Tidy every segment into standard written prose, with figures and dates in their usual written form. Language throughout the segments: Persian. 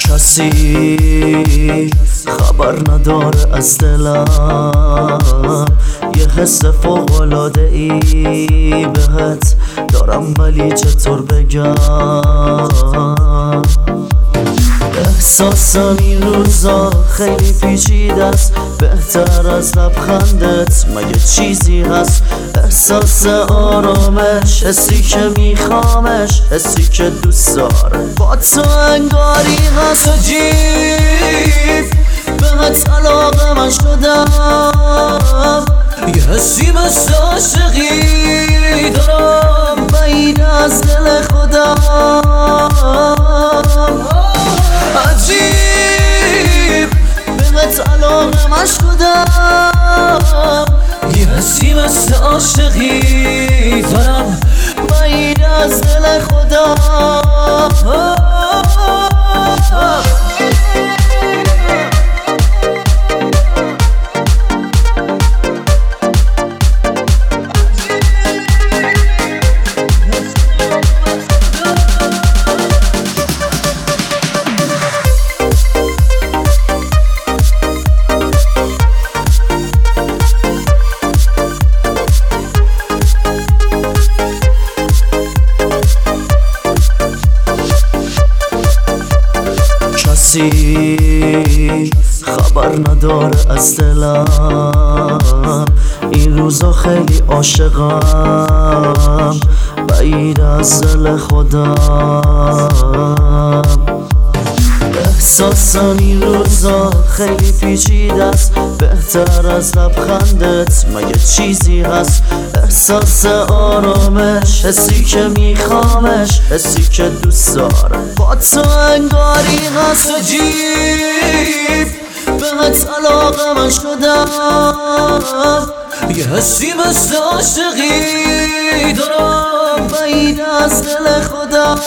کسی خبر نداره از دلم، یه حس فوق‌العاده ای بهت دارم ولی چطور بگم. احساسم این روزا خیلی پیچیده است، بهتر از لبخندت مگه چیزی هست؟ احساس آرامش، حسی که میخوامش، حسی که دوست دارم با تو انگاری هست. عجیب بهت علاقه من شدم، یه حسی مثل عاشقی دارم بعید از دل خودم. عجیب بهت علاقه من شدم، یه حسی مثل عاشقی دارم بعید از دل خودم. کسی خبر نداره از دلم، این روزا خیلی عاشقم بعید از دل خودم. احساسم این روزا خیلی پیچیده است، بهتر از لبخندت مگه چیزی هست؟ احساس آرامش، حسی که میخوامش، حسی که دوست دارم با تو انگاری هست. عجیب بهت علاقه من شدم، یه حسی مثل عاشقی دارم بعید از دل خودم.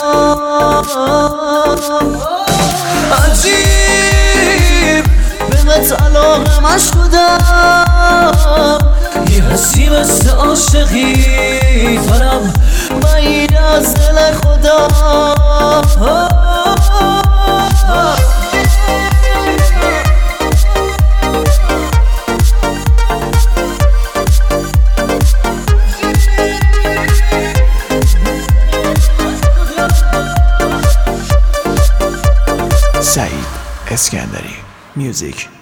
عجیب بهت علاقه من شدم، یه حسی مثل عاشقی دارم بعید از دل خودم. سعید اسکندری میوزیک.